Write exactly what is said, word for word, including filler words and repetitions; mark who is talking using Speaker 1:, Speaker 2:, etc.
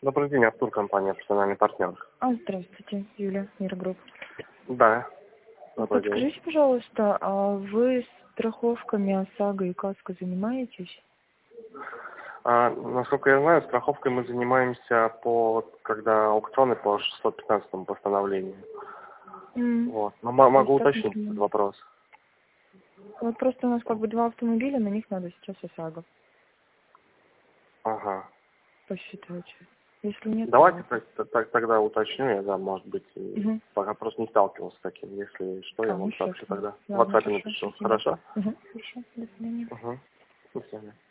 Speaker 1: Добрый день, Артур, компания «Профессиональный партнер».
Speaker 2: А, здравствуйте, Юля, Мирогрупп.
Speaker 1: Да. Добрый день.
Speaker 2: Подскажите, пожалуйста, а вы страховками ОСАГО и КАСКО занимаетесь?
Speaker 1: А, насколько я знаю, страховкой мы занимаемся по, когда аукционы по шестьсот пятнадцатому постановлению.
Speaker 2: Mm.
Speaker 1: Вот. Но м- могу
Speaker 2: Так,
Speaker 1: уточнить этот вопрос.
Speaker 2: вот просто у нас как бы два автомобиля, на них надо сейчас ОСАГО.
Speaker 1: Ага.
Speaker 2: Посчитайте. Если нет,
Speaker 1: Давайте
Speaker 2: то...
Speaker 1: так- так- тогда уточню, я, да, может быть, и
Speaker 2: Угу.
Speaker 1: пока просто не сталкивался с таким. Если что, я
Speaker 2: А, ну
Speaker 1: вам
Speaker 2: сейчас.
Speaker 1: сообщу тогда. В
Speaker 2: Ладно,
Speaker 1: WhatsApp
Speaker 2: хорошо,
Speaker 1: напишу.
Speaker 2: спасибо.
Speaker 1: Хорошо?
Speaker 2: Угу. Хорошо, до свидания.
Speaker 1: Угу. До свидания.